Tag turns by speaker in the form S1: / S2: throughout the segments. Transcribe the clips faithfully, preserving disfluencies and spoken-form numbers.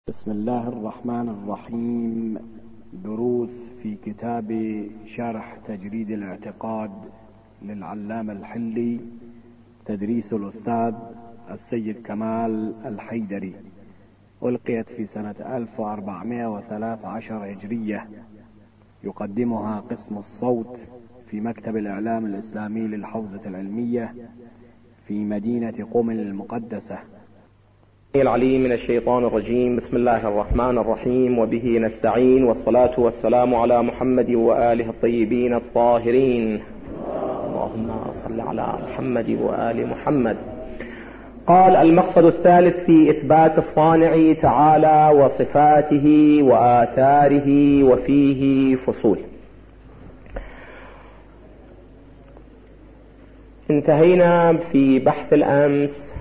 S1: بسم الله الرحمن الرحيم. دروس في كتاب شرح تجريد الاعتقاد للعلامة الحلي، تدريس الأستاذ السيد كمال الحيدري، ألقيت في سنة ألف وأربعمائة وثلاثة عشر هجرية. يقدمها قسم الصوت في مكتب الإعلام الإسلامي للحوزة العلمية في مدينة قم المقدسة.
S2: العليم من الشيطان الرجيم. بسم الله الرحمن الرحيم، وبه نستعين، والصلاة والسلام على محمد وآله الطيبين الطاهرين. اللهم صل على محمد وآل محمد. قال: المقصد الثالث في إثبات الصانع تعالى وصفاته وآثاره، وفيه فصول. انتهينا في بحث الأمس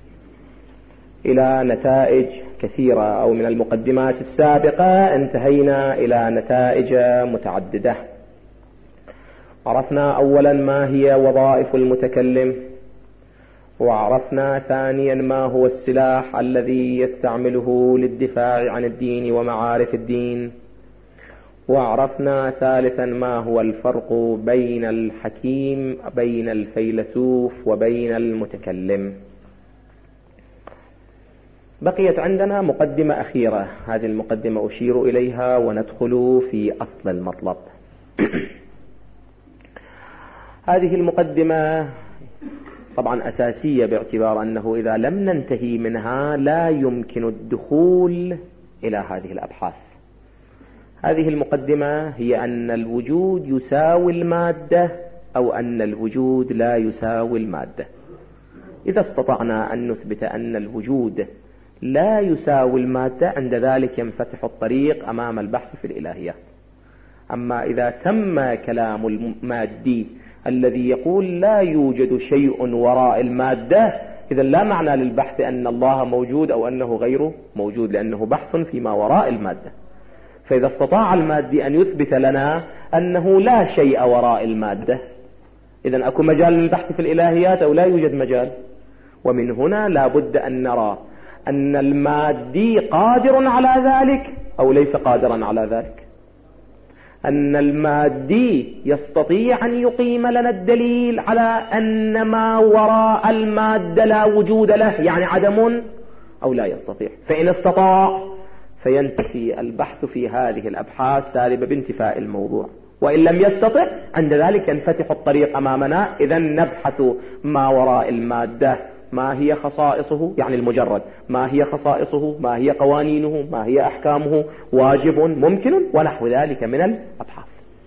S2: إلى نتائج كثيرة، أو من المقدمات السابقة انتهينا إلى نتائج متعددة. عرفنا أولا ما هي وظائف المتكلم، وعرفنا ثانيا ما هو السلاح الذي يستعمله للدفاع عن الدين ومعارف الدين، وعرفنا ثالثا ما هو الفرق بين الحكيم بين الفيلسوف وبين المتكلم. بقيت عندنا مقدمة أخيرة، هذه المقدمة أشير إليها وندخل في أصل المطلب. هذه المقدمة طبعا أساسية، باعتبار أنه إذا لم ننتهي منها لا يمكن الدخول إلى هذه الأبحاث. هذه المقدمة هي أن الوجود يساوي المادة، أو أن الوجود لا يساوي المادة. إذا استطعنا أن نثبت أن الوجود لا يساوي المادة، عند ذلك ينفتح الطريق أمام البحث في الإلهيات. أما إذا تم كلام المادي الذي يقول لا يوجد شيء وراء المادة، إذا لا معنى للبحث أن الله موجود أو أنه غير موجود، لأنه بحث فيما وراء المادة. فإذا استطاع المادي أن يثبت لنا أنه لا شيء وراء المادة، إذن أكو مجال للبحث في الإلهيات أو لا يوجد مجال؟ ومن هنا لا بد أن نرى أن المادي قادر على ذلك أو ليس قادرا على ذلك، أن المادي يستطيع أن يقيم لنا الدليل على أن ما وراء المادة لا وجود له، يعني عدم، أو لا يستطيع. فإن استطاع فينتفي البحث في هذه الأبحاث سالبة بانتفاء الموضوع، وإن لم يستطع عند ذلك ينفتح الطريق أمامنا. إذن نبحث ما وراء المادة، ما هي خصائصه، يعني المجرد ما هي خصائصه، ما هي قوانينه، ما هي أحكامه، واجب، ممكن، ونحو ذلك من الأبحاث.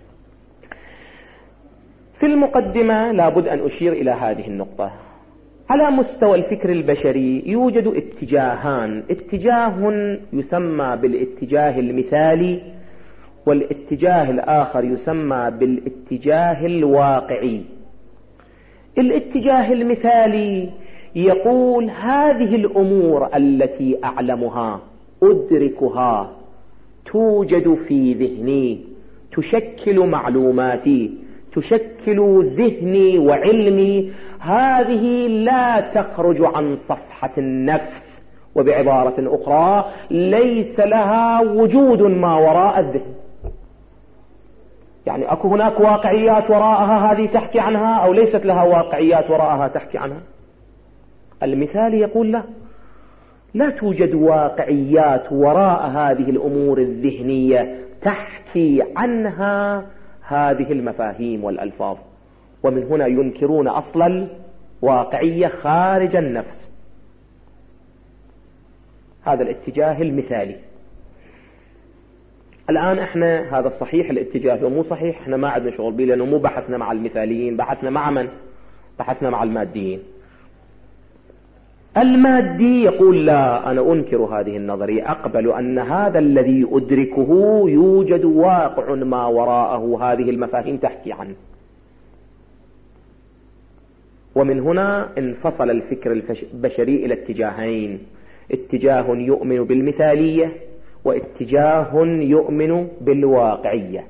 S2: في المقدمة لابد أن أشير إلى هذه النقطة. على مستوى الفكر البشري يوجد اتجاهان، اتجاه يسمى بالاتجاه المثالي، والاتجاه الآخر يسمى بالاتجاه الواقعي. الاتجاه المثالي يقول هذه الأمور التي أعلمها أدركها توجد في ذهني، تشكل معلوماتي، تشكل ذهني وعلمي، هذه لا تخرج عن صفحة النفس، وبعبارة أخرى ليس لها وجود ما وراء الذهن. يعني أكو هناك واقعيات وراءها هذه تحكي عنها، أو ليست لها واقعيات وراءها تحكي عنها؟ المثال يقول لا، لا توجد واقعيات وراء هذه الأمور الذهنية تحكي عنها هذه المفاهيم والألفاظ. ومن هنا ينكرون أصل الواقعية خارج النفس. هذا الاتجاه المثالي. الآن احنا هذا الصحيح الاتجاه ومو صحيح، احنا ما عندنا شغل به، لأنه مو بحثنا مع المثاليين، بحثنا مع من؟ بحثنا مع الماديين. المادي يقول لا، أنا أنكر هذه النظرية، أقبل أن هذا الذي أدركه يوجد واقع ما وراءه هذه المفاهيم تحكي عنه. ومن هنا انفصل الفكر البشري إلى اتجاهين، اتجاه يؤمن بالمثالية، واتجاه يؤمن بالواقعية.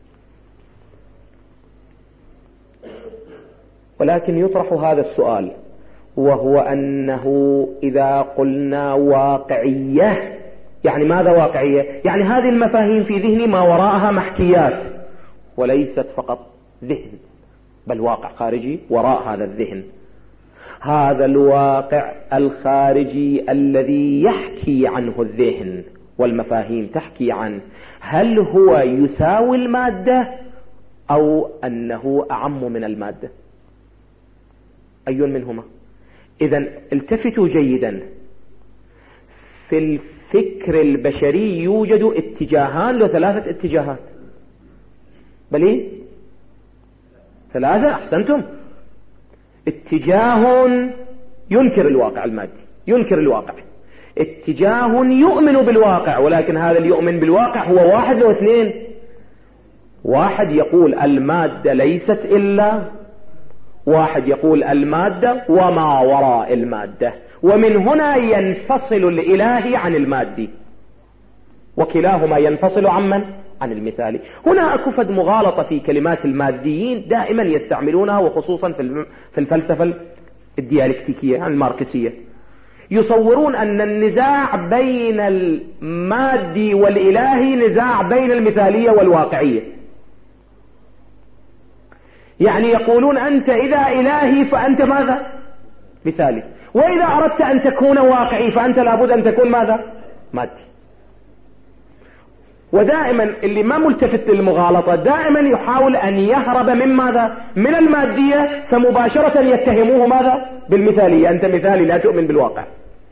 S2: ولكن يطرح هذا السؤال، وهو أنه إذا قلنا واقعية يعني ماذا واقعية؟ يعني هذه المفاهيم في ذهني ما وراءها محكيات، وليست فقط ذهن، بل واقع خارجي وراء هذا الذهن. هذا الواقع الخارجي الذي يحكي عنه الذهن والمفاهيم تحكي عنه، هل هو يساوي المادة أو أنه أعم من المادة؟ أي منهما؟ إذن التفتوا جيدا، في الفكر البشري يوجد اتجاهان وثلاثة اتجاهات، بل إيه؟ ثلاثة، أحسنتم. اتجاه ينكر الواقع المادي، ينكر الواقع. اتجاه يؤمن بالواقع، ولكن هذا اللي يؤمن بالواقع هو واحد أو اثنين. واحد يقول المادة ليست إلا، واحد يقول المادة وما وراء المادة، ومن هنا ينفصل الإلهي عن المادي، وكلاهما ينفصل عمن؟ عن المثالي. هنا أكفد مغالطة في كلمات الماديين دائما يستعملونها، وخصوصا في الفلسفة الديالكتيكية الماركسية، يصورون أن النزاع بين المادي والإلهي نزاع بين المثالية والواقعية. يعني يقولون أنت إذا إلهي فأنت ماذا؟ مثالي، وإذا أردت أن تكون واقعي فأنت لابد أن تكون ماذا؟ مادي. ودائما اللي ما ملتفت للمغالطة دائما يحاول أن يهرب من ماذا؟ من المادية، فمباشرة يتهموه ماذا؟ بالمثالية، أنت مثالي لا تؤمن بالواقع،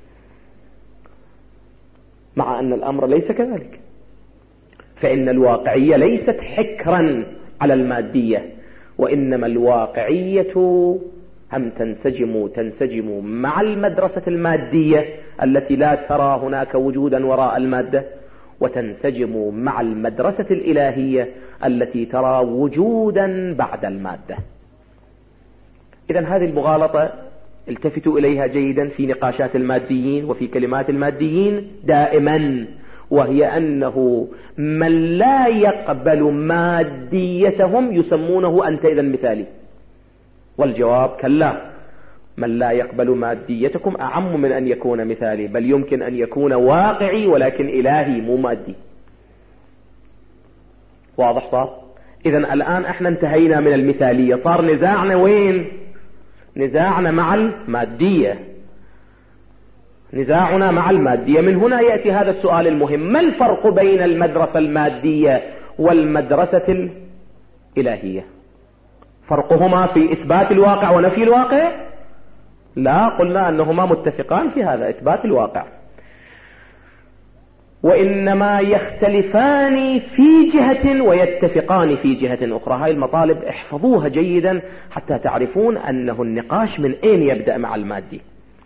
S2: مع أن الأمر ليس كذلك. فإن الواقعية ليست حكرا على المادية، وإنما الواقعية هم تنسجم تنسجم مع المدرسة المادية التي لا ترى هناك وجودا وراء المادة، وتنسجم مع المدرسة الإلهية التي ترى وجودا بعد المادة. إذن هذه المغالطة التفتوا إليها جيدا في نقاشات الماديين وفي كلمات الماديين دائما، وهي أنه من لا يقبل ماديتهم يسمونه أنت إذن مثالي. والجواب كلا، من لا يقبل ماديتكم أعم من أن يكون مثالي، بل يمكن أن يكون واقعي ولكن إلهي مو مادي. واضح صار؟ إذن الآن احنا انتهينا من المثالية، صار نزاعنا وين؟ نزاعنا مع المادية، نزاعنا مع المادية. من هنا يأتي هذا السؤال المهم: ما الفرق بين المدرسة المادية والمدرسة الإلهية؟ فرقهما في إثبات الواقع ونفي الواقع؟ لا، قلنا أنهما متفقان في هذا إثبات الواقع، وإنما يختلفان في جهة ويتفقان في جهة أخرى. هاي المطالب احفظوها جيدا حتى تعرفون أنه النقاش من أين يبدأ مع المادي.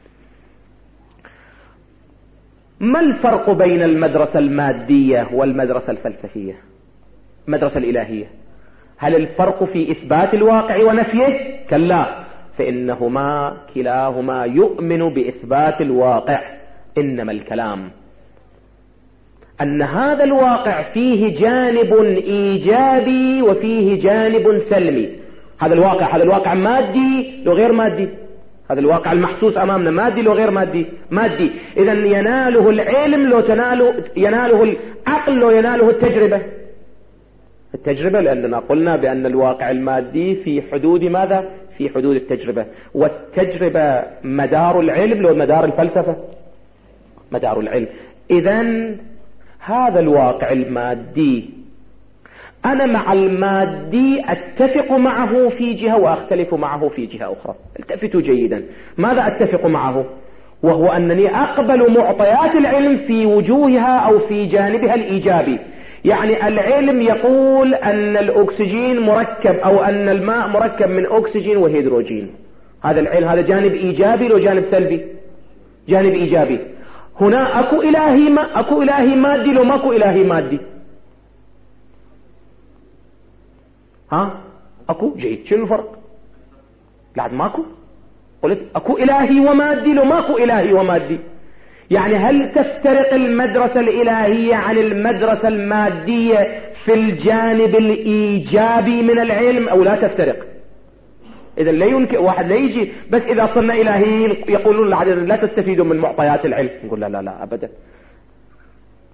S2: ما الفرق بين المدرسة المادية والمدرسة الفلسفية، المدرسة الإلهية؟ هل الفرق في إثبات الواقع ونفيه؟ كلا، فإنهما كلاهما يؤمن بإثبات الواقع، إنما الكلام أن هذا الواقع فيه جانب إيجابي وفيه جانب سلبي. هذا الواقع هذا الواقع مادي لو غير مادي، هذا الواقع المحسوس أمامنا مادي لو غير مادي مادي. إذن يناله العلم لو تناله، يناله العقل لو يناله التجربة التجربة لأننا قلنا بأن الواقع المادي في حدود ماذا؟ في حدود التجربة، والتجربة مدار العلم لو مدار الفلسفة مدار العلم. إذن هذا الواقع المادي أنا مع المادي أتفق معه في جهة وأختلف معه في جهة أخرى. التفتوا جيدا، ماذا أتفق معه؟ وهو أنني أقبل معطيات العلم في وجوهها أو في جانبها الإيجابي. يعني العلم يقول أن الأكسجين مركب أو أن الماء مركب من أكسجين وهيدروجين، هذا العلم هذا جانب إيجابي لو جانب سلبي؟ جانب إيجابي. هنا أكو إلهي ما أكو إلهي مادي لو ماكو إلهي مادي؟ ها أكو؟ جيد. شنو الفرق؟ بعد ماكو؟ قلت أكو إلهي ومادي لو ماكو إلهي ومادي. يعني هل تفترق المدرسة الإلهية عن المدرسة المادية في الجانب الإيجابي من العلم أو لا تفترق؟ إذا لا يمكن واحد لا يجي بس إذا صرنا إلهيين يقولون لا تستفيدوا من معطيات العلم، نقول لا لا لا أبدا.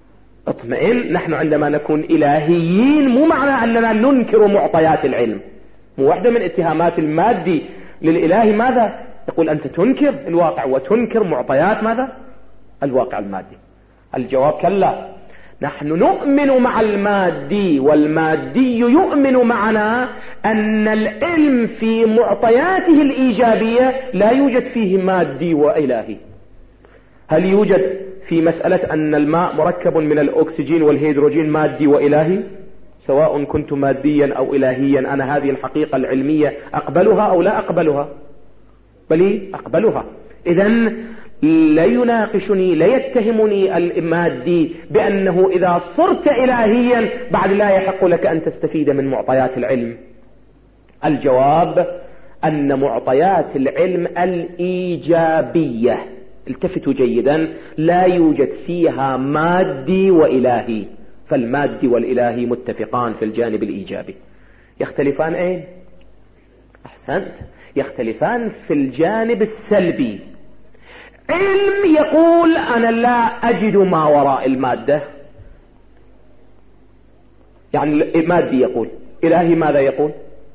S2: اطمئن. نحن عندما نكون إلهيين مو معنى أننا ننكر معطيات العلم. مو واحدة من اتهامات المادي للإله ماذا؟ يقول أنت تنكر الواقع وتنكر معطيات ماذا؟ الواقع المادي. الجواب كلا، نحن نؤمن مع المادي والمادي يؤمن معنا أن العلم في معطياته الإيجابية لا يوجد فيه مادي وإلهي. هل يوجد في مسألة أن الماء مركب من الأكسجين والهيدروجين مادي وإلهي؟ سواء كنت ماديا أو إلهيا أنا هذه الحقيقة العلمية أقبلها أو لا أقبلها؟ بل أقبلها. إذن لا يناقشني لا يتهمني المادي بأنه إذا صرت إلهيا بعد لا يحق لك أن تستفيد من معطيات العلم. الجواب أن معطيات العلم الإيجابية، التفتوا جيدا، لا يوجد فيها مادي وإلهي، فالمادي والإلهي متفقان في الجانب الإيجابي. يختلفان أين؟ أحسنت، يختلفان في الجانب السلبي. علم يقول أنا لا أجد ما وراء المادة، يعني مادي يقول. إلهي ماذا يقول؟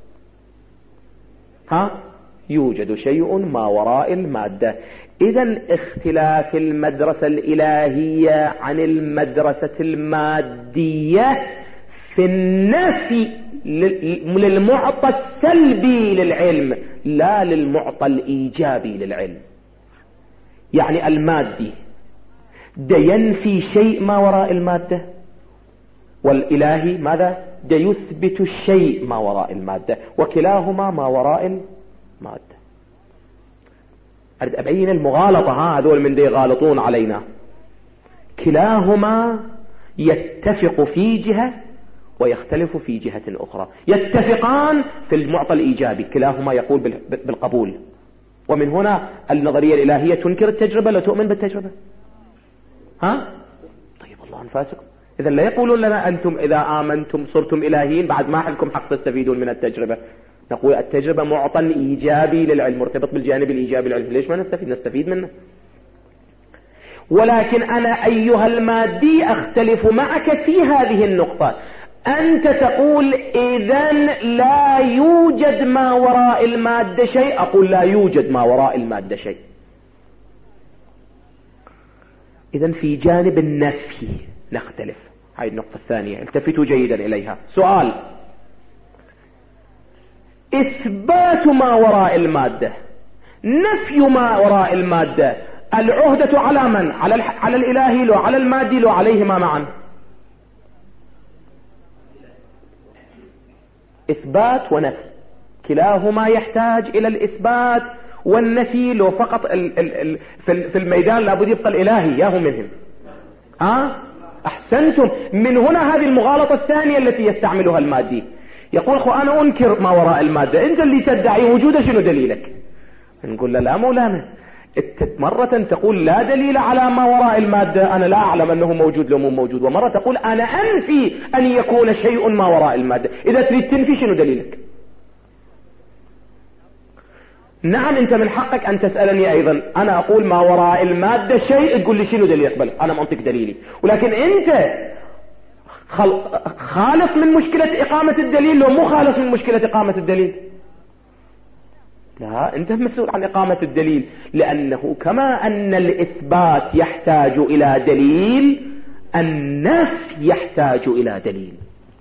S2: ها؟ يوجد شيء ما وراء المادة. إذن اختلاف المدرسة الإلهية عن المدرسة المادية في النفي للمعطى السلبي للعلم لا للمعطى الإيجابي للعلم. يعني المادي ده ينفي شيء ما وراء المادة، والإلهي ماذا؟ ده يثبت الشيء ما وراء المادة، وكلاهما ما وراء المادة. أريد أبين المغالطة، ها هذول من دي يغالطون علينا. كلاهما يتفق في جهة ويختلف في جهة أخرى. يتفقان في المعطى الإيجابي، كلاهما يقول بالقبول. ومن هنا النظرية الإلهية تنكر التجربة لا تؤمن بالتجربة. ها؟ طيب الله أنفاسكم. إذا لا يقولون لنا أنتم إذا آمنتم صرتم إلهيين بعد ما لكم حق تستفيدون من التجربة. نقول التجربة معطى إيجابي للعلم، مرتبط بالجانب الإيجابي للعلم، ليش ما نستفيد؟ نستفيد منه. ولكن أنا أيها المادي أختلف معك في هذه النقطة. أنت تقول إذن لا يوجد ما وراء المادة شيء، أقول لا يوجد ما وراء المادة شيء. إذن في جانب النفي نختلف. هاي النقطة الثانية، التفتوا جيدا إليها. سؤال: إثبات ما وراء المادة، نفي ما وراء المادة، العهدة على من؟ على, على الإلهي لو على المادي لو عليهما معا؟ إثبات ونفي كلاهما يحتاج إلى الإثبات والنفي. لو فقط ال ال ال في الميدان لابد يبقى الإلهي ياهو منهم. ها؟ أحسنتم. من هنا هذه المغالطة الثانية التي يستعملها المادي. يقول أخو أنا أنكر ما وراء المادة، أنت اللي تدعي وجوده، شنو دليلك؟ نقول له لا مولانا، مرة تقول لا دليل على ما وراء المادة، أنا لا أعلم أنه موجود لو مو موجود، ومرة تقول أنا أنفي أن يكون شيء ما وراء المادة. إذا تريد تنفي شنو دليلك؟ نعم أنت من حقك أن تسألني أيضا، أنا أقول ما وراء المادة شيء، تقول لي شنو دليل يقبل، أنا منطق دليلي. ولكن أنت خالص من مشكلة إقامة الدليل لو مو خالص من مشكلة إقامة الدليل؟ لا، أنت مسؤول عن إقامة الدليل، لأنه كما أن الإثبات يحتاج إلى دليل، النفي يحتاج إلى دليل.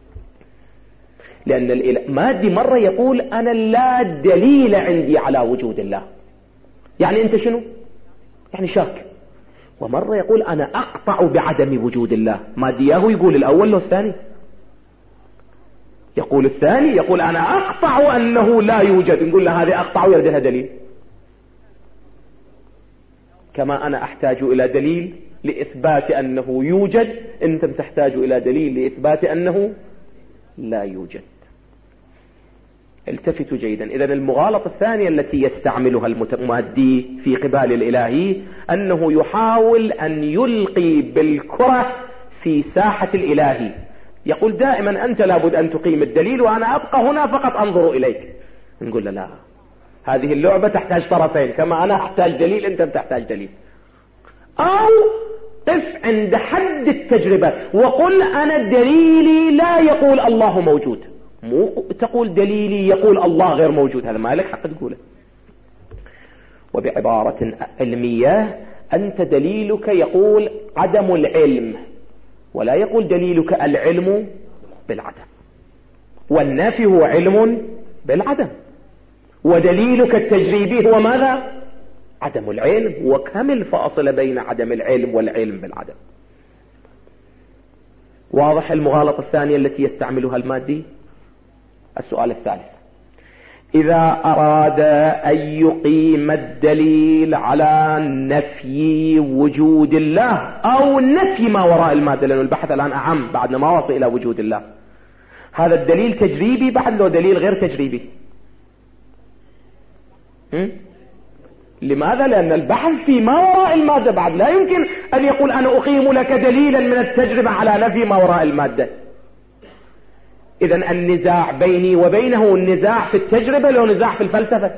S2: لأن المادي مرة يقول أنا لا دليل عندي على وجود الله، يعني أنت شنو؟ يعني شاك. ومرة يقول أنا أقطع بعدم وجود الله، مادياه يقول الأول لو الثاني؟ يقول الثاني، يقول أنا أقطع أنه لا يوجد، نقول له هذه أقطع يرد لها دليل. كما أنا أحتاج إلى دليل لإثبات أنه يوجد، أنت تحتاج إلى دليل لإثبات أنه لا يوجد. التفتوا جيدا. إذن المغالطة الثانية التي يستعملها المادي في قبال الإلهي أنه يحاول أن يلقي بالكرة في ساحة الإلهي. يقول دائما أنت لابد أن تقيم الدليل وأنا أبقى هنا فقط أنظر إليك. نقول له لا، هذه اللعبة تحتاج طرفين، كما أنا أحتاج دليل أنت تحتاج دليل. أو قف عند حد التجربة وقل أنا دليلي لا يقول الله موجود، مو تقول دليلي يقول الله غير موجود، هذا ما لك حق تقوله. وبعبارة علمية أنت دليلك يقول عدم العلم، ولا يقول دليلك العلم بالعدم، والنفي هو علم بالعدم، ودليلك التجريبي هو ماذا؟ عدم العلم. وكم الفاصلة بين عدم العلم والعلم بالعدم؟ واضح المغالطة الثانية التي يستعملها المادي. السؤال الثالث: إذا أراد أن يقيم الدليل على نفي وجود الله أو نفي ما وراء المادة، لأن البحث الآن أعم بعدنا ما وصل إلى وجود الله، هذا الدليل تجريبي بعد لو دليل غير تجريبي؟ م? لماذا؟ لأن البحث في ما وراء المادة بعد لا يمكن أن يقول أنا أقيم لك دليلا من التجربة على نفي ما وراء المادة. إذن النزاع بيني وبينه النزاع في التجربة لو نزاع في الفلسفة.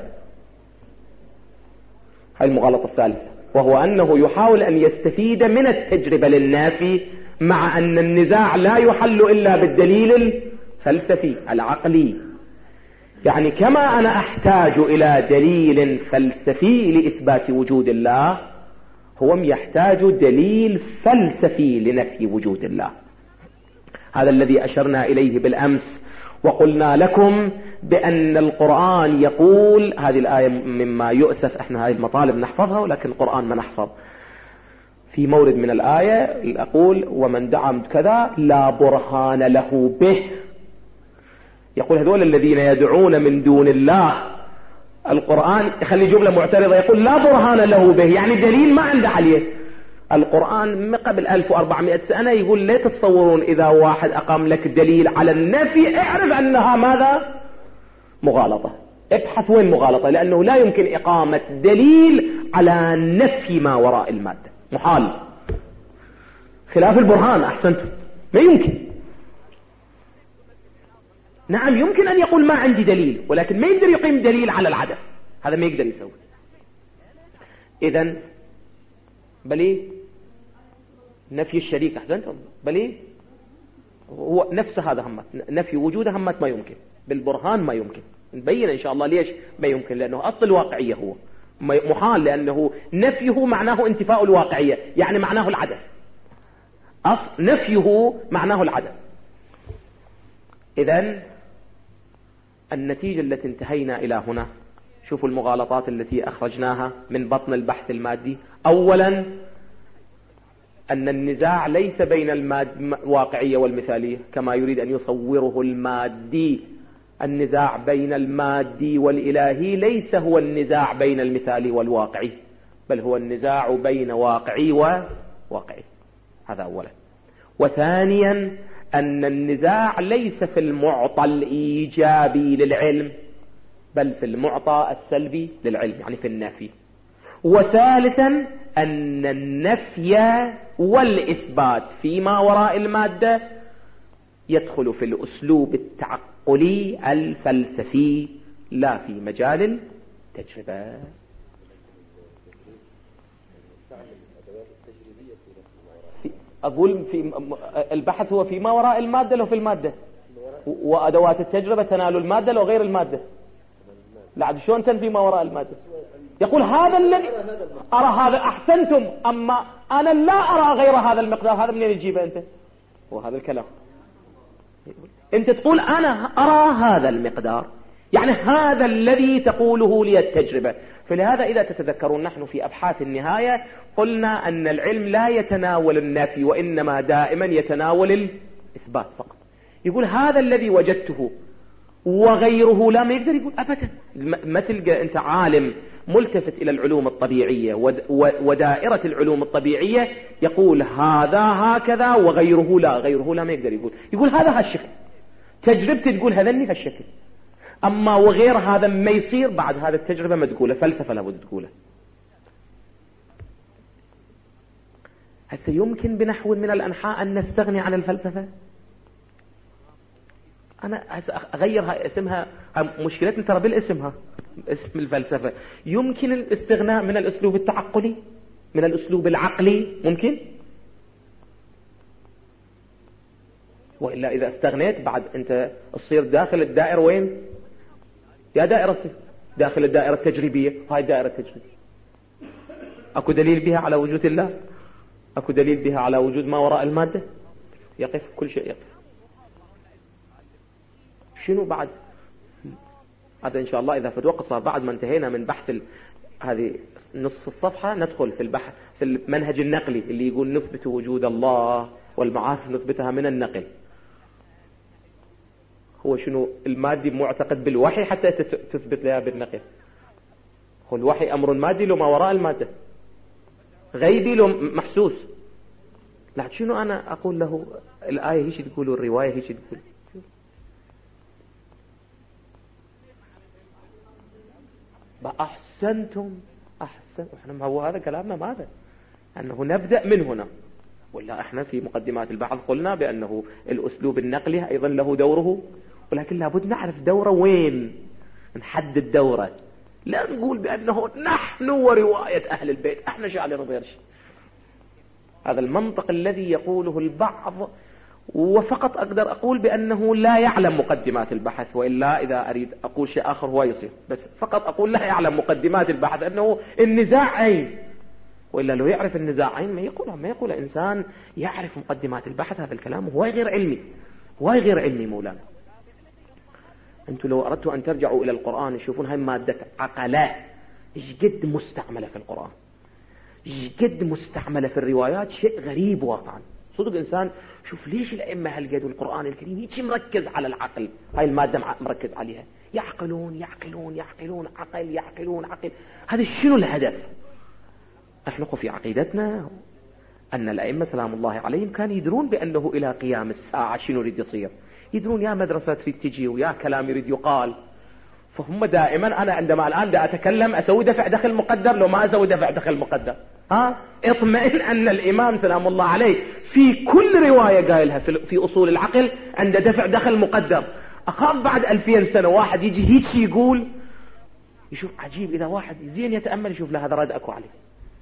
S2: هاي المغالطة الثالثة، وهو أنه يحاول أن يستفيد من التجربة للنافي، مع أن النزاع لا يحل إلا بالدليل الفلسفي العقلي. يعني كما أنا أحتاج إلى دليل فلسفي لإثبات وجود الله، هو يحتاج دليل فلسفي لنفي وجود الله. هذا الذي أشرنا إليه بالأمس، وقلنا لكم بأن القرآن يقول، هذه الآية مما يؤسف احنا هذه المطالب نحفظها ولكن القرآن ما نحفظ، في مورد من الآية أقول ومن دعا كذا لا برهان له به، يقول هذول الذين يدعون من دون الله، القرآن يخلي جملة معترضة يقول لا برهان له به، يعني دليل ما عنده عليه. القرآن قبل ألف وأربعمائة سنة يقول لا تتصورون إذا واحد أقام لك دليل على النفي اعرف أنها ماذا؟ مغالطة. ابحث وين مغالطة، لأنه لا يمكن إقامة دليل على نفي ما وراء المادة، محال. خلاف البرهان، أحسنتم، ما يمكن. نعم يمكن أن يقول ما عندي دليل، ولكن ما يقدر يقيم دليل على العدم، هذا ما يقدر يسوي. إذن بلي نفي الشريك، أحسنتم، بلي هو نفس هذا همت، نفي وجوده همت ما يمكن، بالبرهان ما يمكن. نبين إن شاء الله ليش ما يمكن، لأنه أصل الواقعية هو محال، لأنه نفيه معناه انتفاء الواقعية، يعني معناه العدم. أصل نفيه معناه العدم. إذن النتيجة التي انتهينا إلى هنا، شوفوا المغالطات التي أخرجناها من بطن البحث المادي. أولا أن النزاع ليس بين الواقعية والمثالية كما يريد أن يصوره المادي، النزاع بين المادي والإلهي ليس هو النزاع بين المثالي والواقعي، بل هو النزاع بين واقعي وواقعي، هذا أولا. وثانيا أن النزاع ليس في المعطى الإيجابي للعلم، بل في المعطى السلبي للعلم، يعني في النفي. وثالثا أن النفي والإثبات فيما وراء المادة يدخل في الأسلوب التعقلي الفلسفي، لا في مجال التجربة. أقول في البحث هو فيما وراء المادة لو في المادة، وأدوات التجربة تنال المادة لو غير المادة. لا شلون تنفي ما وراء المادة؟ يقول هذا الذي أرى هذا، أحسنتم، أما أنا لا أرى غير هذا المقدار، هذا منين يجيبه أنت؟ وهذا الكلام أنت تقول أنا أرى هذا المقدار، يعني هذا الذي تقوله لي التجربة. فلهذا إذا تتذكرون نحن في أبحاث النهاية قلنا أن العلم لا يتناول النفي، وإنما دائما يتناول الإثبات فقط. يقول هذا الذي وجدته وغيره لا، ما يقدر يقول أبدا. ما تلقى أنت عالم ملتفت إلى العلوم الطبيعية ودائرة العلوم الطبيعية يقول هذا هكذا وغيره لا، غيره لا ما يقدر يقول، يقول هذا هالشكل، تجربتي تقول هذني هالشكل، أما وغير هذا ما يصير. بعد هذا التجربة ما تقوله، فلسفة لابد تقوله. هسه يمكن بنحو من الأنحاء أن نستغني عن الفلسفة؟ أنا أغيرها اسمها، مشكلتنا ترى بالاسمها، اسم الفلسفة. يمكن الاستغناء من الأسلوب التعقلي، من الأسلوب العقلي، ممكن وإلا إذا استغنيت بعد أنت تصير داخل الدائرة وين؟ يا دائرة صير داخل الدائرة التجريبية. هاي الدائرة التجريبية أكو دليل بها على وجود الله؟ أكو دليل بها على وجود ما وراء المادة؟ يقف كل شيء يقف. شنو بعد هذا؟ إن شاء الله إذا في وقت صار بعد ما انتهينا من بحث ال... هذه نصف الصفحة ندخل في البحث في المنهج النقلي اللي يقول نثبت وجود الله والمعارف نثبتها من النقل. هو شنو المادي معتقد بالوحي حتى تثبت لها بالنقل؟ هو الوحي أمر مادي لو ما وراء المادة، غيبي لو محسوس. لكن شنو أنا أقول له الآية هيش تقول والرواية هيش تقول؟ أحسنتم أحسن. إحنا ما هو هذا كلامنا ماذا؟ أنه نبدأ من هنا، ولا إحنا في مقدمات البحث قلنا بأنه الأسلوب النقلي أيضا له دوره، ولكن لابد نعرف دوره وين، نحدد دوره. لا نقول بأنه نحن ورواية أهل البيت إحنا شعلنا غير شيء. هذا المنطق الذي يقوله البعض، وفقط أقدر أقول بأنه لا يعلم مقدمات البحث، وإلا إذا أريد أقول شيء آخر هو يصير، بس فقط أقول لا يعلم مقدمات البحث أنه النزاع أين، وإلا لو يعرف النزاع أين ما يقول ما يقول إنسان يعرف مقدمات البحث. هذا الكلام هو غير علمي، هو غير علمي مولانا. أنتم لو أردتوا أن ترجعوا إلى القرآن تشوفون هاي مادة عقلاء إيش قد مستعملة في القرآن، إيش قد مستعملة في الروايات، شيء غريب واقعا. صدق إنسان شوف ليش الأئمة هالقد القرآن الكريم هيك مركز على العقل، هاي المادة مركز عليها، يعقلون يعقلون يعقلون عقل يعقلون عقل. هذا شنو الهدف؟ احنا في عقيدتنا أن الأئمة سلام الله عليهم كانوا يدرون بأنه إلى قيام الساعة شنو يريد يصير، يدرون يا مدرسة تريد تجي ويا كلام يريد يقال. فهم دائما أنا عندما الآن دا أتكلم أسوي دفع دخل مقدر، لو ما أسوي دفع دخل مقدر ها اطمئن أن الإمام سلام الله عليه في كل رواية قايلها في أصول العقل عند دفع دخل مقدر. أخاف بعد ألفين سنة واحد يجي هيك يقول، يشوف عجيب إذا واحد زين يتأمل يشوف له هذا رد أكو عليه.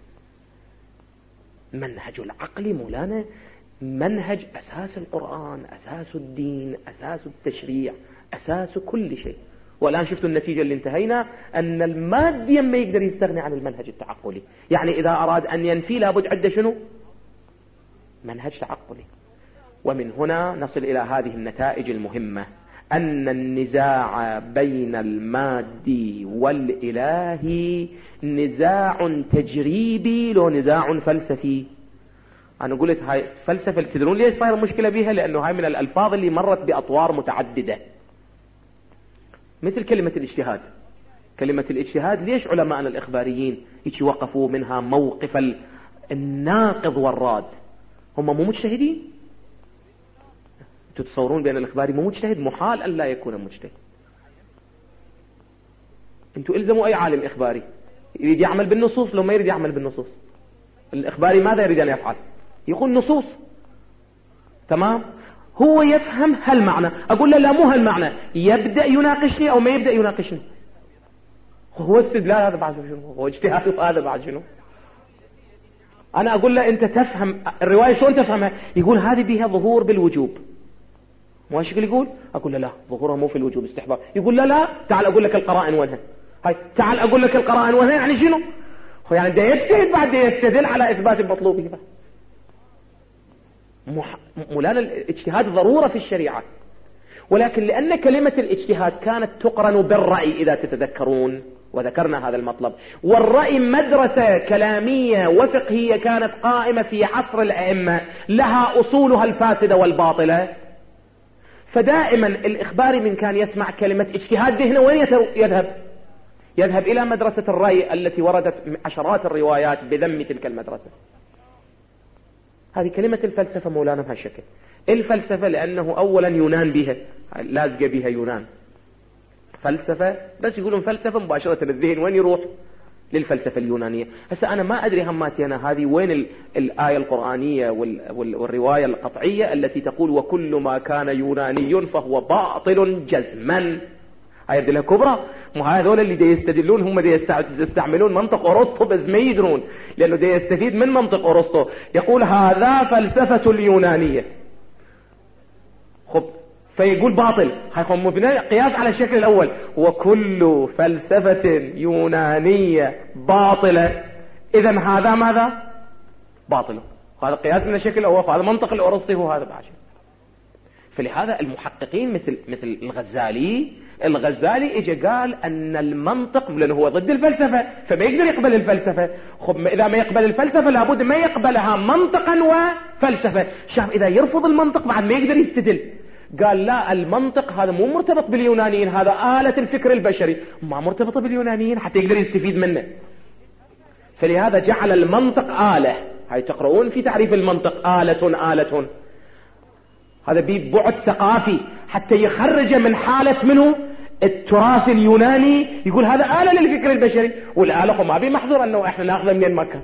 S2: منهج العقل مولانا منهج أساس القرآن، أساس الدين، أساس التشريع، أساس كل شيء. والآن شفتوا النتيجة اللي انتهينا، أن المادي ما يقدر يستغني عن المنهج التعقلي. يعني إذا أراد أن ينفي لابد عنده شنو؟ منهج تعقلي. ومن هنا نصل إلى هذه النتائج المهمة، أن النزاع بين المادي والإلهي نزاع تجريبي لو نزاع فلسفي. أنا قلت هاي فلسفة، تدرون ليش صاير مشكلة بها؟ لأنه هاي من الألفاظ اللي مرت بأطوار متعددة، مثل كلمة الاجتهاد. كلمة الاجتهاد ليش علماءنا الإخباريين يوقفوا منها موقف الناقض والراد؟ هم مو مجتهدين. تتصورون بأن الإخباري مو مجتهد؟ محال أن لا يكون مجتهد. انتوا إلزموا أي عالم إخباري يريد يعمل بالنصوص، لو ما يريد يعمل بالنصوص الإخباري ماذا يريد أن يفعل؟ يقول نصوص، تمام؟ هو يفهم هالمعنى، أقول له لا مو هالمعنى، يبدأ يناقشني أو ما يبدأ يناقشني. هو استدلال هذا بعد شنو؟ هو اجتهاد هذا بعد شنو؟ أنا أقول له أنت تفهم الرواية شلون تفهمها؟ يقول هذه بها ظهور بالوجوب. مو ايش يقول؟ أقول له لا، ظهورها مو في الوجوب، استحباب. يقول لا لا تعال أقول لك القرائن وينها. هاي تعال أقول لك القرائن وينها يعني شنو؟ هو يعني ده يجتهد بعد ده يستدل على إثبات المطلوب به. مولانا الاجتهاد ضرورة في الشريعة، ولكن لأن كلمة الاجتهاد كانت تقرن بالرأي إذا تتذكرون، وذكرنا هذا المطلب، والرأي مدرسة كلامية وفقهية كانت قائمة في عصر الأئمة لها أصولها الفاسدة والباطلة. فدائما الإخباري من كان يسمع كلمة اجتهاد هنا وين يذهب؟ يذهب إلى مدرسة الرأي التي وردت عشرات الروايات بذم تلك المدرسة. هذه كلمة الفلسفة مولانا بهالشكل. الفلسفة لأنه أولا يونان بها، لازقة بها يونان، فلسفة بس يقولون فلسفة مباشرة الذهن وين يروح؟ للفلسفة اليونانية. هسا أنا ما أدري هماتي أنا هذه وين الآية القرآنية والرواية القطعية التي تقول وكل ما كان يوناني فهو باطل جزما. هاي لها كبرى. مو هذول اللي دي يستدلون هم دي يستعملون منطق أرسطو بس ما يدرون، لأنه دي يستفيد من منطق أرسطو. يقول هذا فلسفة اليونانية، خب فيقول باطل، هيكون مبني قياس على الشكل الأول. وكل فلسفة يونانية باطلة، إذن هذا ماذا؟ باطل. هذا قياس من الشكل الأول، هذا منطق الأرسطي وهذا بعشر. فلهذا المحققين مثل مثل الغزالي الغزالي اجى قال ان المنطق، لانه هو ضد الفلسفة فما يقدر يقبل الفلسفة. خب اذا ما يقبل الفلسفة لابد ما يقبلها منطقا وفلسفة. شاف اذا يرفض المنطق بعد ما يقدر يستدل. قال لا، المنطق هذا مو مرتبط باليونانيين، هذا آلة الفكر البشري، ما مرتبطة باليونانيين حتى يقدر يستفيد منه. فلهذا جعل المنطق آلة. هاي تقرؤون في تعريف المنطق، آلة آلة. هذا ببعد ثقافي حتى يخرج من حالة منه التراث اليوناني، يقول هذا آلة للفكر البشري، والآلة ما بي محظور أنه إحنا نأخذ من مكة.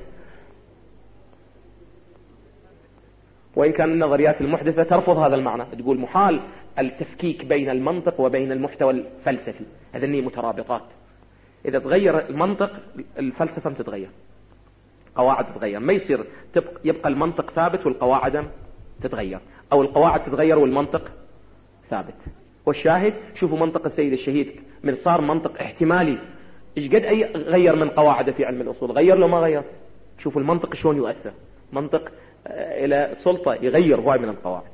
S2: وإن كان النظريات المحدثة ترفض هذا المعنى، تقول محال التفكيك بين المنطق وبين المحتوى الفلسفي، هذني مترابطات. إذا تغير المنطق الفلسفة تتغير، قواعد تتغير، ما يصير يبقى المنطق ثابت والقواعد تتغير، أو القواعد تتغير والمنطق ثابت. والشاهد شوفوا منطق السيد الشهيد من صار منطق احتمالي، إيش قد أي غير من قواعده في علم الأصول، غير لو ما غير. شوفوا المنطق شلون يؤثر، منطق إلى سلطة يغير هواي من القواعد.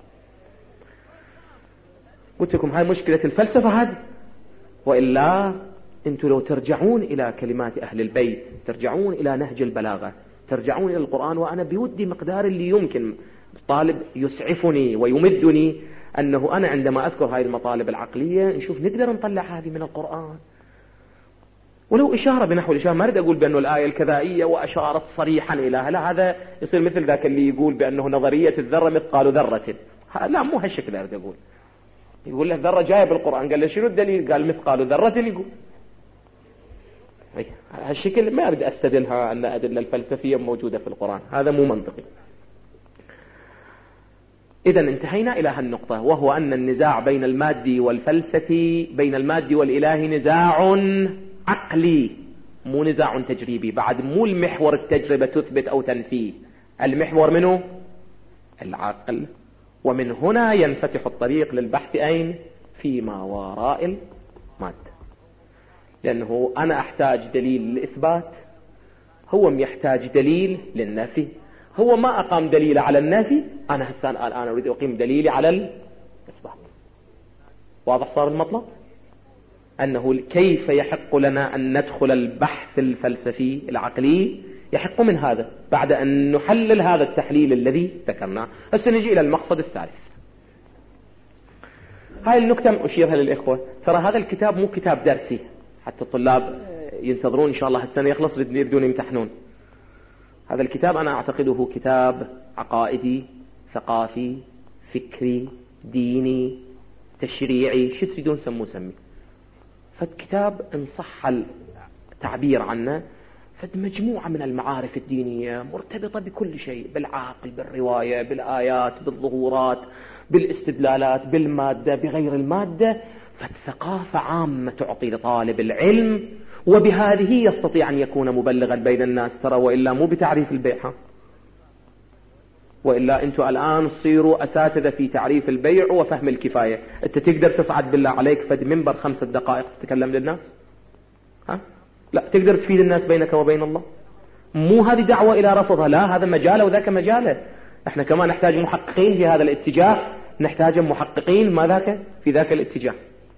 S2: قلت لكم هاي مشكلة الفلسفة هذه. وإلا أنتم لو ترجعون إلى كلمات أهل البيت، ترجعون إلى نهج البلاغة، ترجعون إلى القرآن، وأنا بودي مقدار اللي يمكن طالب يسعفني ويمدني أنه أنا عندما أذكر هاي المطالب العقلية نشوف نقدر نطلع هذه من القرآن ولو إشارة بنحو الإشارة. ما أريد أقول بأنه الآية الكذائية وأشارت صريحا إليها، لا، هذا يصير مثل ذاك اللي يقول بأنه نظرية الذرة مثقال ذرة. لا، مو هالشكل أريد أقول. يقول له الذرة جاية بالقرآن، قال له شنو الدليل؟ قال مثقال ذرة. يقول هالشكل ما أريد أستدلها أن أدلة الفلسفية موجودة في القرآن، هذا مو منطقي. إذن انتهينا إلى هالنقطة، وهو أن النزاع بين المادي والفلسفي، بين المادي والإلهي، نزاع عقلي مو نزاع تجريبي. بعد مو المحور التجربة تثبت أو تنفيه، المحور منه العقل. ومن هنا ينفتح الطريق للبحث أين؟ فيما وراء المادة، لأنه أنا أحتاج دليل للإثبات، هو يحتاج دليل للنفي. هو ما أقام دليل على النفي، أنا هسان الآن أريد أقيم دليلي على الإثبات. واضح صار المطلب؟ أنه كيف يحق لنا أن ندخل البحث الفلسفي العقلي؟ يحق من هذا بعد أن نحلل هذا التحليل الذي ذكرناه. هسه نجي إلى المقصد الثالث. هاي النكتة أشيرها للإخوة، ترى هذا الكتاب مو كتاب درسي حتى الطلاب ينتظرون إن شاء الله السنة يخلص يردون يمتحنون. هذا الكتاب أنا أعتقده كتاب عقائدي، ثقافي، فكري، ديني، تشريعي، شو تريدون سموه سمي. فالكتاب إن صح التعبير عنه فد مجموعة من المعارف الدينية مرتبطة بكل شيء، بالعقل، بالرواية، بالآيات، بالظهورات، بالاستدلالات، بالمادة، بغير المادة. فالثقافة عامة تعطي لطالب العلم، وبهذه يستطيع أن يكون مبلغا بين الناس. ترى وإلا مو بتعريف البيع، وإلا أنتوا الآن صيروا أساتذة في تعريف البيع وفهم الكفاية. أنت تقدر تصعد بالله عليك فد منبر خمسة دقائق تتكلم للناس؟ ها؟ لا، تقدر تفيد الناس بينك وبين الله؟ مو هذه دعوة إلى رفضها، لا، هذا مجاله وذاك مجاله. احنا كمان نحتاج محققين في هذا الاتجاه، نحتاج محققين ما ذاك في ذاك الاتجاه،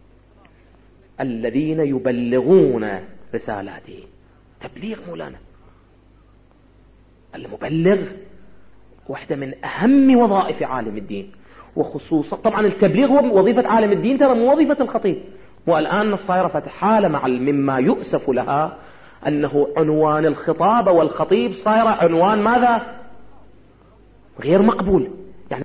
S2: الذين يبلغون رسالاته. تبليغ مولانا، المبلغ واحدة من أهم وظائف عالم الدين، وخصوصا طبعا التبليغ هو وظيفة عالم الدين، ترى مو وظيفة الخطيب. والآن صايرة فتحالة مع مما يؤسف لها أنه عنوان الخطاب والخطيب صايرة عنوان ماذا؟ غير مقبول. يعني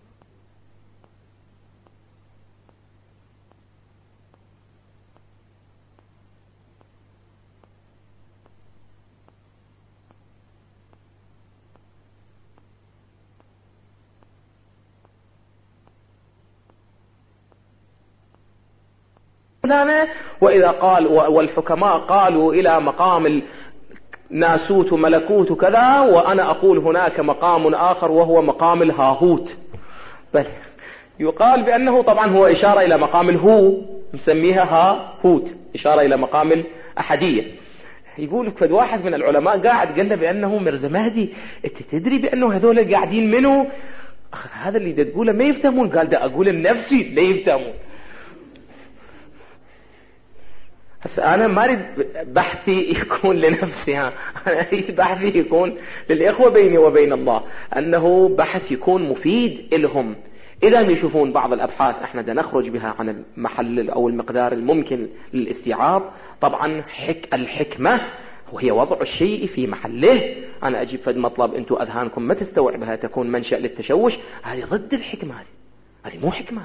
S2: وإذا قال والحكماء قالوا إلى مقام الناسوت ملكوت كذا، وأنا أقول هناك مقام آخر وهو مقام الهاهوت. بل يقال بأنه طبعا هو إشارة إلى مقام الهو، مسميها ها هوت، إشارة إلى مقام الأحدية. يقول لك فد واحد من العلماء قاعد قال له بأنه مرزا مهدي، أنت تدري بأنه هذول قاعدين منه؟ هذا اللي تقوله ما يفتهمون. قال ده أقول لنفسي لا يفتهمون. بس أنا ما أريد بحثي يكون لنفسي، ها أنا أريد بحثي يكون للإخوة بيني وبين الله، أنه بحث يكون مفيد لهم. إذا يشوفون بعض الأبحاث احنا دا نخرج بها عن المحل أو المقدار الممكن للاستيعاب، طبعا حك الحكمة وهي وضع الشيء في محله. أنا أجيب فد مطلب أنتم أذهانكم ما تستوعبها تكون منشأ للتشوش، هذه ضد الحكمة، هذه هذه مو حكمة.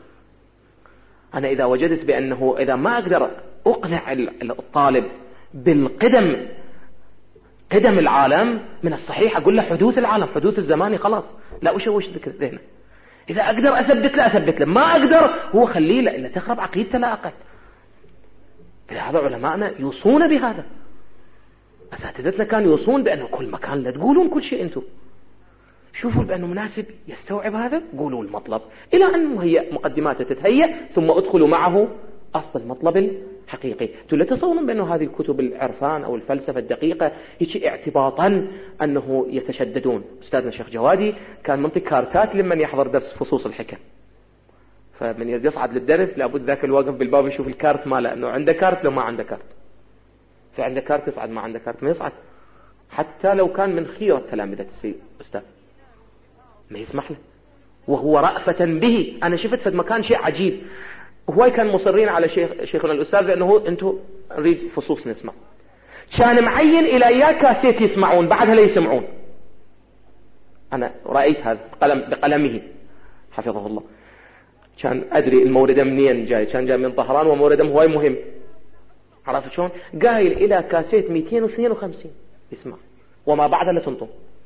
S2: أنا إذا وجدت بأنه إذا ما أقدر أقنع الطالب بالقدم قدم العالم، من الصحيح أقول له حدوث العالم حدوث الزماني، خلاص لا أشوش ذهنه. إذا أقدر أثبت له أثبت له، ما أقدر هو خليه إلا تخرب عقيدته لا أقل. فلهذا علماءنا يوصون بهذا، أساتذتنا كانوا يوصون بأنه كل مكان لا تقولون كل شيء، أنتم شوفوا بأنه مناسب يستوعب هذا قولوا المطلب، إلى أن مهيأ مقدماته تتهيأ ثم أدخلوا معه أصل المطلب الحقيقي. لا تصورون بأنه هذه الكتب العرفان أو الفلسفة الدقيقة يجي اعتباطا أنه يتشددون. أستاذنا الشيخ جوادي كان منطق كارتات لمن يحضر درس فصوص الحكم، فمن يصعد للدرس لابد ذاك الواقف بالباب يشوف الكارت ماله، أنه عنده كارت لو ما عنده كارت، فعنده كارت يصعد، ما عنده كارت ما يصعد، حتى لو كان من خيرة تلامذة السيد أستاذ ما يسمح له، وهو رأفة به. أنا شفت في مكان شيء عجيب، هواي كان مصرين على شيخ شيخنا الأستاذ بأنه أنتوا نريد فصوص نسمع، كان معين إلى إياه كاسيت يسمعون بعدها لا يسمعون. أنا رأيت هذا بقلم بقلمه حفظه الله، كان أدري الموردة منين جاي، كان جاي من طهران وموردة هواي مهم، عرفت شلون؟ قايل إلى كاسيت مئتين واثنين وخمسين يسمع وما بعدها لا تنطق.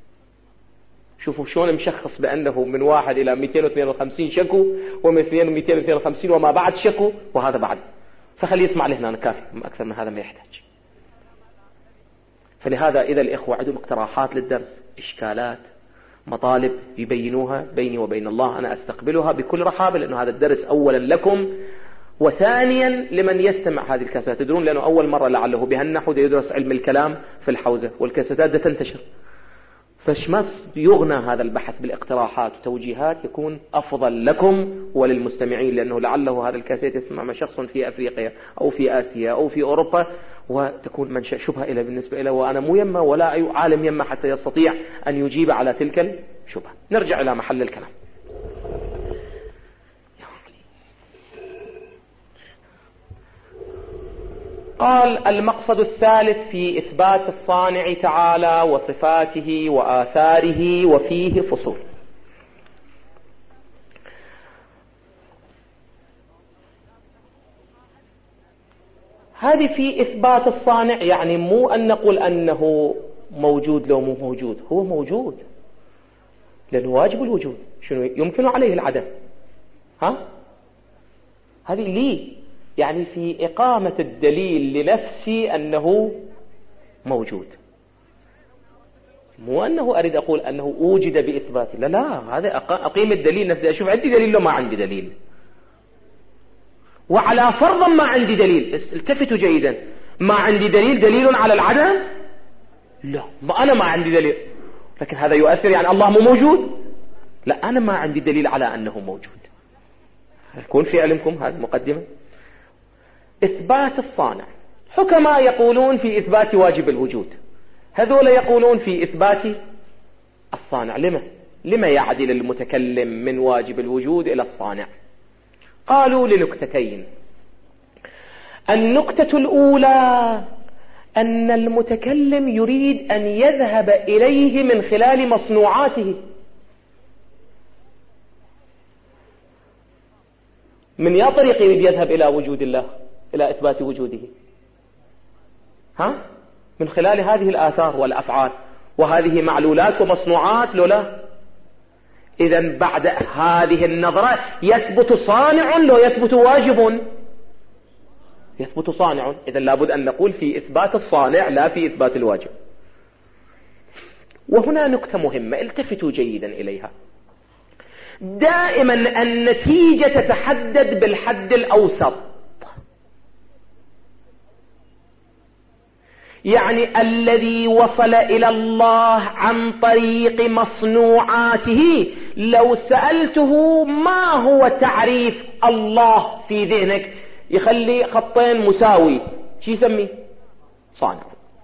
S2: شوفوا شلون مشخص بأنه من واحد إلى مئتين واثنين وخمسين شكو، ومن اثنين مئتين واثنين وخمسين وما بعد شكو، وهذا بعد، فخلي يسمع لهنا أنا كافي، أكثر من هذا ما يحتاج. فلهذا إذا الإخوة عندهم اقتراحات للدرس، إشكالات، مطالب يبينوها بيني وبين الله، أنا أستقبلها بكل رحابة، لأنه هذا الدرس أولا لكم، وثانيا لمن يستمع هذه الكاسات. تدرون لأنه أول مرة لعله بهالنحو يدرس علم الكلام في الحوزة، والكاسات تنتشر، فشمس يغنى هذا البحث بالاقتراحات وتوجيهات يكون أفضل لكم وللمستمعين، لأنه لعله هذا الكاسيت يسمع مع شخص في أفريقيا أو في آسيا أو في أوروبا، وتكون منشأ شبهة إلى بالنسبة إليه، وأنا مو يمه ولا أي عالم يمه حتى يستطيع أن يجيب على تلك الشبهة. نرجع إلى محل الكلام. قال المقصد الثالث في إثبات الصانع تعالى وصفاته وآثاره، وفيه فصول. هذه في إثبات الصانع، يعني مو أن نقول أنه موجود لو مو موجود، هو موجود لأنه واجب الوجود، شنو يمكن عليه العدم، ها هذه ليه يعني في إقامة الدليل لنفسي أنه موجود، مو أنه أريد أقول أنه أوجد بإثباته، لا لا، هذا أقيم الدليل نفسي، أشوف عندي دليل لو ما عندي دليل. وعلى فرضا ما عندي دليل، التفتوا جيدا، ما عندي دليل دليل على العدم؟ لا، ما أنا ما عندي دليل، لكن هذا يؤثر يعني الله مو موجود؟ لا، أنا ما عندي دليل على أنه موجود. يكون في علمكم هذه مقدمة. إثبات الصانع، حكماء يقولون في إثبات واجب الوجود، هذول يقولون في إثبات الصانع. لما؟ لما يعدل المتكلم من واجب الوجود إلى الصانع؟ قالوا لنكتتين. النكتة الأولى أن المتكلم يريد أن يذهب إليه من خلال مصنوعاته، من يا طريق يريد يذهب إلى وجود الله، إلى إثبات وجوده؟ ها؟ من خلال هذه الآثار والأفعال، وهذه معلولات ومصنوعات لولا. إذن بعد هذه النظرة يثبت صانع لو يثبت واجب؟ يثبت صانع. إذن لابد أن نقول في إثبات الصانع لا في إثبات الواجب. وهنا نكتة مهمة التفتوا جيدا إليها. دائما النتيجة تتحدد بالحد الأوسط. يعني الذي وصل إلى الله عن طريق مصنوعاته لو سألته ما هو تعريف الله في ذهنك يخلي خطين مساوي، شو يسميه؟ صانع.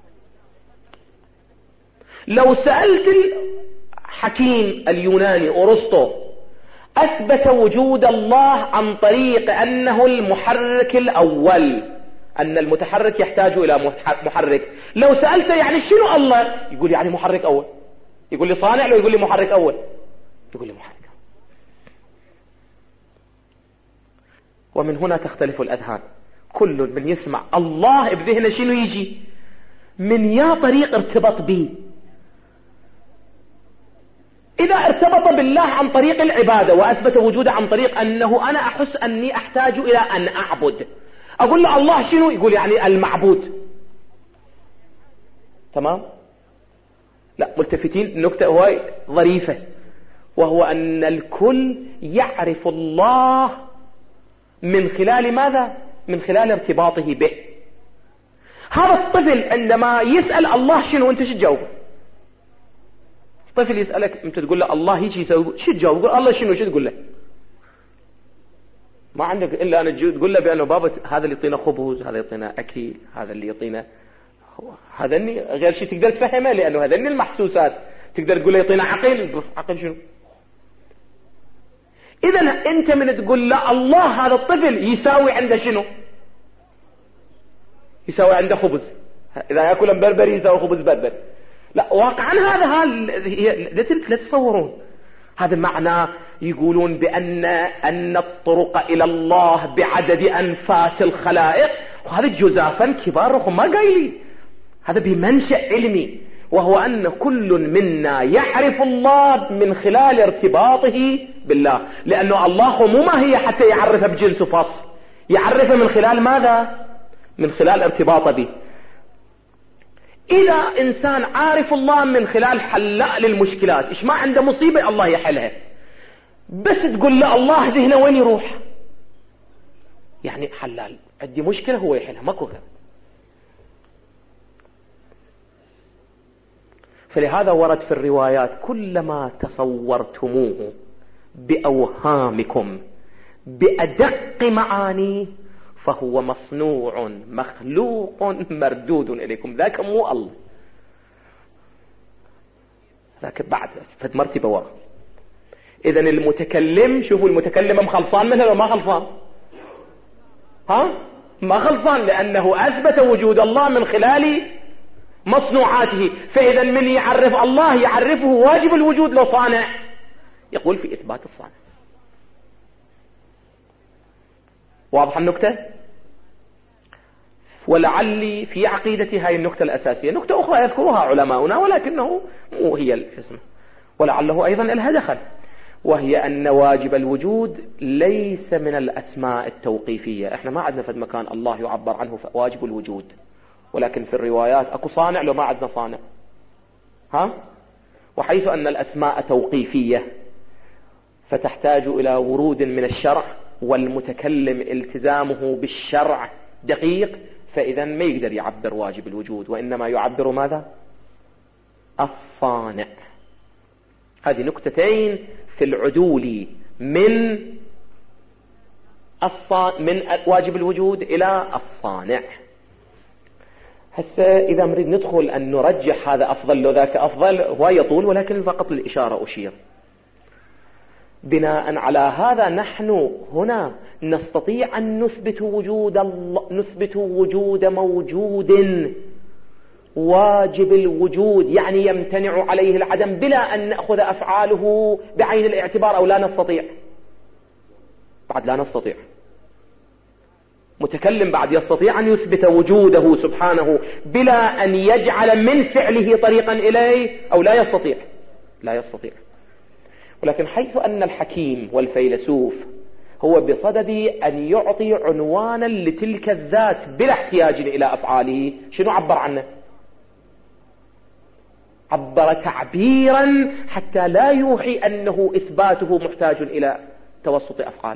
S2: لو سألت الحكيم اليوناني أرسطو أثبت وجود الله عن طريق أنه المحرك الأول، أن المتحرك يحتاج إلى محرك. لو سألته يعني شنو الله؟ يقول يعني محرك أول. يقول لي صانع، لو يقول لي محرك أول يقول لي محرك. ومن هنا تختلف الأذهان. كل من يسمع الله بذهنه شنو يجي؟ من يا طريق ارتبط به. إذا ارتبط بالله عن طريق العبادة وأثبت وجوده عن طريق أنه أنا أحس أني أحتاج إلى أن أعبد، أقول له الله شنو؟ يقول يعني المعبود. تمام؟ لا، ملتفتين نكتة هواي ظريفة، وهو أن الكل يعرف الله من خلال ماذا؟ من خلال ارتباطه به. هذا الطفل عندما يسأل الله شنو أنت شو تجاوب؟ طفل يسألك أنت تقول له الله هيك يسوي، شو تجاوب؟ يقول الله شنو، شو تقول له؟ ما عندك إلا أن تقول له بأنه بابا هذا اللي يعطينا خبز، هذا يعطينا أكل، هذا اللي يعطينا هذا غير شيء تقدر تفهمه، لأنه هذا المحسوسات. تقدر تقول له يعطينا عقل، عقل شنو؟ إذا أنت من تقول له الله هذا الطفل يساوي عنده شنو؟ يساوي عنده خبز. إذا يأكل بربري يساوي خبز بربري. لا، واقعا هذا لا تتصورون. هذا معناه يقولون بأن أن الطرق إلى الله بعدد أنفاس الخلائق، وهذا جزافا كبارهم ما قايلين، هذا بمنشأ علمي، وهو أن كل منا يعرف الله من خلال ارتباطه بالله، لأنه الله مو ما هي حتى يعرفه بجنس وفصل، يعرفه من خلال ماذا؟ من خلال ارتباطه به. إذا إنسان عارف الله من خلال حلاء للمشكلات، إيش ما عنده مصيبة الله يحلها، بس تقول له الله ذهنه وين يروح؟ يعني حلال، عندي مشكلة هو يحلها، ماكو غير. فلهذا ورد في الروايات كلما تصورتموه بأوهامكم بأدق معانيه فهو مصنوع مخلوق مردود إليكم، ذاك مو الله، ذاك بعد فد مرتبة ورا. إذن المتكلم، شوفوا المتكلم مخلصان منه لو ما خلصان؟ ها؟ ما خلصان، لأنه أثبت وجود الله من خلال مصنوعاته. فإذا من يعرف الله يعرفه واجب الوجود لو صانع، يقول في إثبات الصانع. واضح النكتة؟ ولعلي في عقيدتي هاي النكتة الأساسية. نكتة أخرى يذكرها علماؤنا ولكنه مو هي الحسمة، ولعله أيضا لها دخل، وهي أن واجب الوجود ليس من الأسماء التوقيفية. احنا ما عندنا في مكان الله يعبر عنه واجب الوجود، ولكن في الروايات أكو صانع لو ما عندنا صانع. ها؟ وحيث أن الأسماء توقيفية فتحتاج إلى ورود من الشرع، والمتكلم التزامه بالشرع دقيق، فإذا ما يقدر يعبر واجب الوجود، وإنما يعبر ماذا؟ الصانع. هذه نكتتين في العدول من الصا... من واجب الوجود إلى الصانع. هسه إذا نريد ندخل أن نرجح هذا أفضل لو ذاك أفضل، هو يطول، ولكن فقط الإشارة أشير. بناء على هذا نحن هنا نستطيع أن نثبت وجود الله، نثبت وجود موجود واجب الوجود، يعني يمتنع عليه العدم، بلا أن نأخذ أفعاله بعين الاعتبار، أو لا نستطيع؟ بعد لا نستطيع. متكلم بعد يستطيع أن يثبت وجوده سبحانه بلا أن يجعل من فعله طريقا إليه، أو لا يستطيع؟ لا يستطيع. ولكن حيث أن الحكيم والفيلسوف هو بصدد أن يعطي عنوانا لتلك الذات بلا احتياج إلى أفعاله، شنو عبر عنه؟ عبر تعبيرا حتى لا يوحي أنه إثباته محتاج إلى توسط أفعاله.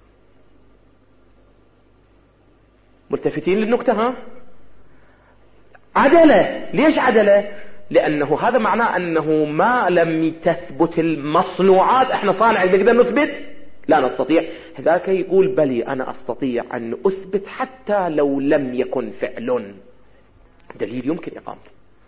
S2: ملتفتين للنكتة؟ ها عدلة. ليش عدلة؟ لأنه هذا معناه أنه ما لم تثبت المصنوعات احنا صانع نقدر نثبت، لا نستطيع. هذاك يقول بلي أنا أستطيع أن أثبت حتى لو لم يكن فعل، دليل يمكن إقامته.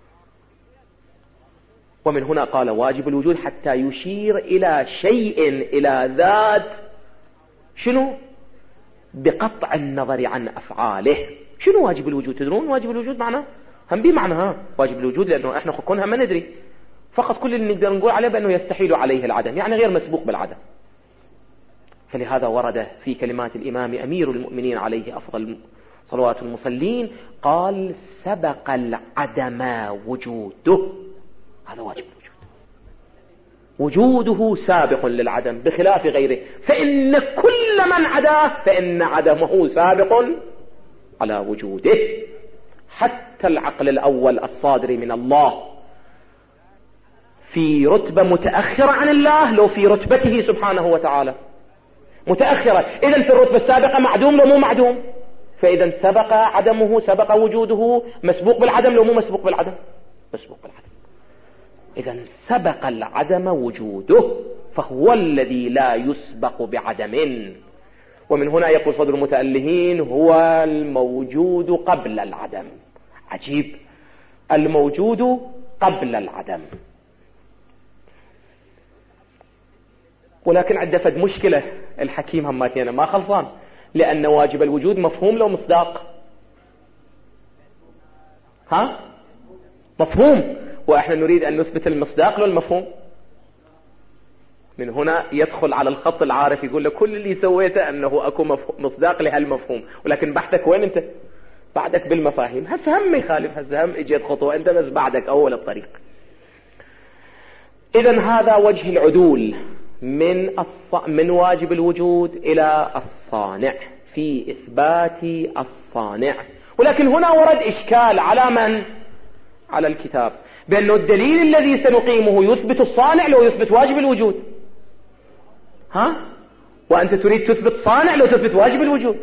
S2: ومن هنا قال واجب الوجود حتى يشير إلى شيء، إلى ذات. شنو؟ بقطع النظر عن أفعاله. شنو واجب الوجود؟ تدرون واجب الوجود معناه؟ هم بي معناها واجب الوجود، لأنه احنا كونها ما ندري، فقط كل اللي نقدر نقول عليه بأنه يستحيل عليه العدم، يعني غير مسبوق بالعدم. فلهذا ورد في كلمات الإمام أمير المؤمنين عليه أفضل صلوات المصلين قال سبق العدم وجوده. هذا واجب الوجود، وجوده سابق للعدم بخلاف غيره، فإن كل من عداه فإن عدمه سابق على وجوده. حتى العقل الأول الصادر من الله في رتبة متأخرة عن الله، لو في رتبته سبحانه وتعالى متأخرة، إذن في الرتبة السابقة معدوم لو مو معدوم، فإذا سبق عدمه سبق وجوده مسبوق بالعدم لو مو مسبوق بالعدم مسبوق بالعدم. إذن سبق العدم وجوده، فهو الذي لا يسبق بعدم. ومن هنا يقول صدر المتألهين هو الموجود قبل العدم. عجيب، الموجود قبل العدم. ولكن عندنا فد مشكلة الحكيم هماتينا ما خلصان، لأن واجب الوجود مفهوم لو مصداق؟ ها مفهوم، وإحنا نريد أن نثبت المصداق لو المفهوم. من هنا يدخل على الخط العارف يقول له كل اللي سويته أنه أكو مصداق لهالمفهوم، ولكن بحثك وين أنت؟ بعدك بالمفاهيم. هسه هم يخالف، هسه هم اجت خطوة، أنت بس بعدك أول الطريق. إذن هذا وجه العدول من الص... من واجب الوجود إلى الصانع في إثبات الصانع. ولكن هنا ورد إشكال على من؟ على الكتاب، بأنه الدليل الذي سنقيمه يثبت الصانع لو يثبت واجب الوجود. ها؟ وأنت تريد تثبت صانع لو تثبت واجب الوجود.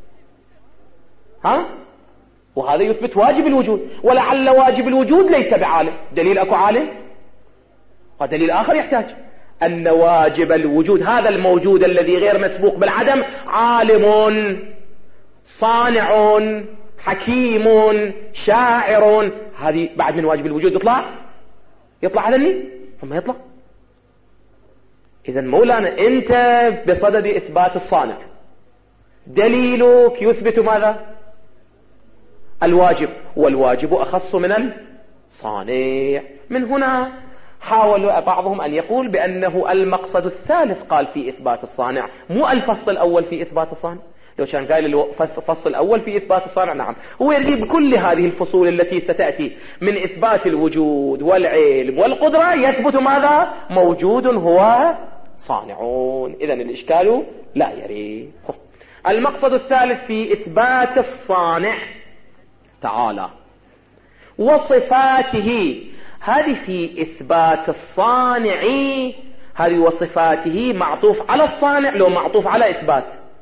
S2: ها؟ وهذا يثبت واجب الوجود، ولعل واجب الوجود ليس بعالم. دليل أكو عالم؟ ودليل آخر يحتاج أن واجب الوجود هذا الموجود الذي غير مسبوق بالعدم عالم صانع حكيم شاعر. هذه بعد من واجب الوجود يطلع يطلع على الني ثم يطلع. إذن مولانا أنت بصدد إثبات الصانع، دليلك يثبت ماذا؟ الواجب، والواجب أخص من الصانع. من هنا حاول بعضهم أن يقول بأنه المقصد الثالث قال في إثبات الصانع، مو الفصل الأول في إثبات الصانع. لو كان قال الفصل الأول في إثبات الصانع نعم، هو يريد بكل هذه الفصول التي ستأتي من إثبات الوجود والعلم والقدرة يثبت ماذا؟ موجود هو صانعون. إذن الإشكال لا يريد. المقصد الثالث في إثبات الصانع تعالى وصفاته، هذه في إثبات الصانع، هذه وصفاته معطوف على الصانع لو معطوف على إثبات،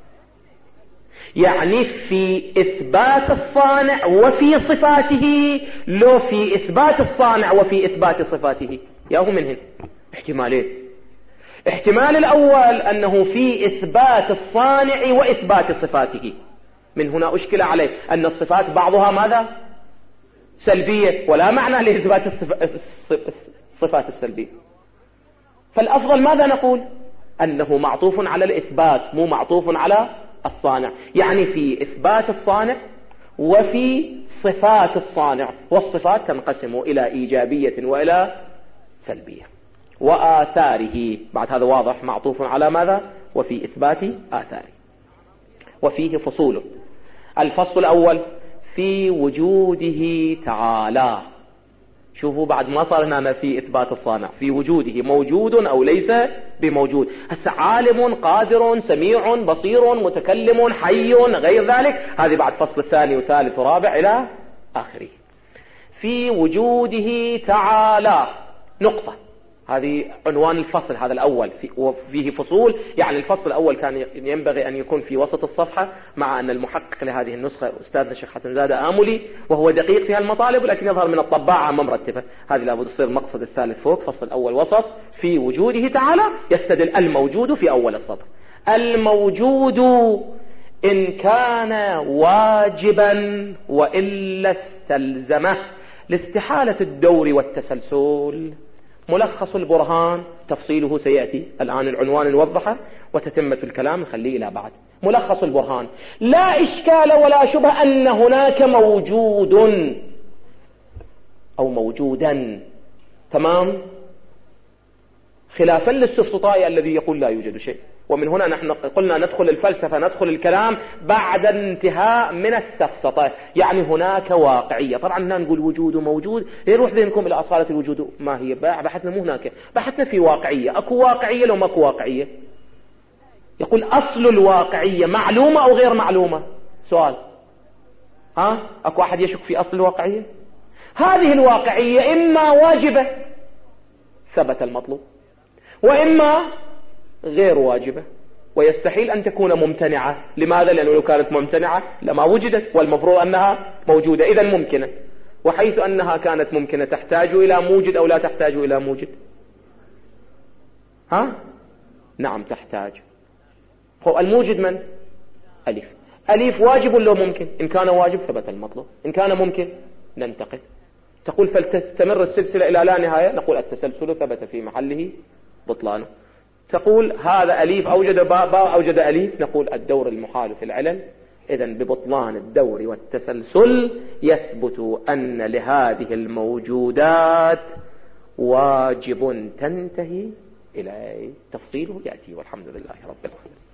S2: يعني في إثبات الصانع وفي صفاته لو في إثبات الصانع وفي إثبات صفاته. ياهو من هنا احتمالين. احتمال الأول أنه في إثبات الصانع وإثبات صفاته. من هنا أشكل عليه أن الصفات بعضها ماذا؟ سلبية، ولا معنى لإثبات الصفات السلبية. فالأفضل ماذا نقول؟ أنه معطوف على الإثبات مو معطوف على الصانع، يعني في إثبات الصانع وفي صفات الصانع، والصفات تنقسم إلى إيجابية وإلى سلبية. وآثاره بعد هذا واضح معطوف على ماذا؟ وفي إثبات آثاره. وفيه فصول. الفصل الأول في وجوده تعالى. شوفوا بعد ما صار هنا في إثبات الصانع، في وجوده موجود أو ليس بموجود. هسه عالم قادر سميع بصير متكلم حي غير ذلك، هذه بعد فصل الثاني وثالث ورابع إلى آخره. في وجوده تعالى. نقطة. هذه عنوان الفصل هذا الأول، وفيه فصول، يعني الفصل الأول كان ينبغي أن يكون في وسط الصفحة، مع أن المحقق لهذه النسخة أستاذنا الشيخ حسن زادة آملي، وهو دقيق في المطالب، ولكن يظهر من الطباعة ما مرتبة. هذه لابد تصير المقصد الثالث فوق، فصل الأول وسط، في وجوده تعالى يستدل الموجود في أول السطر. الموجود إن كان واجبا وإلا استلزمه لاستحالة الدور والتسلسل. ملخص البرهان تفصيله سيأتي، الآن العنوان نوضحه وتتمة الكلام نخليه إلى بعد. ملخص البرهان: لا إشكال ولا شبه أن هناك موجود أو موجودا، تمام، خلافا للسفسطائي الذي يقول لا يوجد شيء. ومن هنا نحن قلنا ندخل الفلسفة، ندخل الكلام بعد انتهاء من السفسطة، يعني هناك واقعية. طبعا هنا نقول وجود وموجود، يروح ذهنكم إلى أصالة الوجود. ما هي؟ بحثنا مو هناك، بحثنا في واقعية. أكو واقعية لو ماكو واقعية؟ يقول أصل الواقعية معلومة أو غير معلومة؟ سؤال. ها؟ أكو أحد يشك في أصل الواقعية؟ هذه الواقعية إما واجبة ثبت المطلوب، وإما غير واجبة، ويستحيل أن تكون ممتنعة. لماذا؟ لأنه لو كانت ممتنعة لما وجدت، والمفروض أنها موجودة، إذا ممكنة. وحيث أنها كانت ممكنة تحتاج إلى موجد أو لا تحتاج إلى موجد؟ ها؟ نعم تحتاج. هو الموجد من؟ ألف. ألف واجب ولا ممكن؟ إن كان واجب ثبت المطلوب، إن كان ممكن ننتقل. تقول فلتستمر السلسلة إلى لا نهاية، نقول التسلسل ثبت في محله بطلانه. تقول هذا أليف أوجد باء، باء أوجد أليف، نقول الدور المحال في العلل. إذن ببطلان الدور والتسلسل يثبت أن لهذه الموجودات واجب تنتهي إليه. تفصيله يأتي، والحمد لله رب العالمين.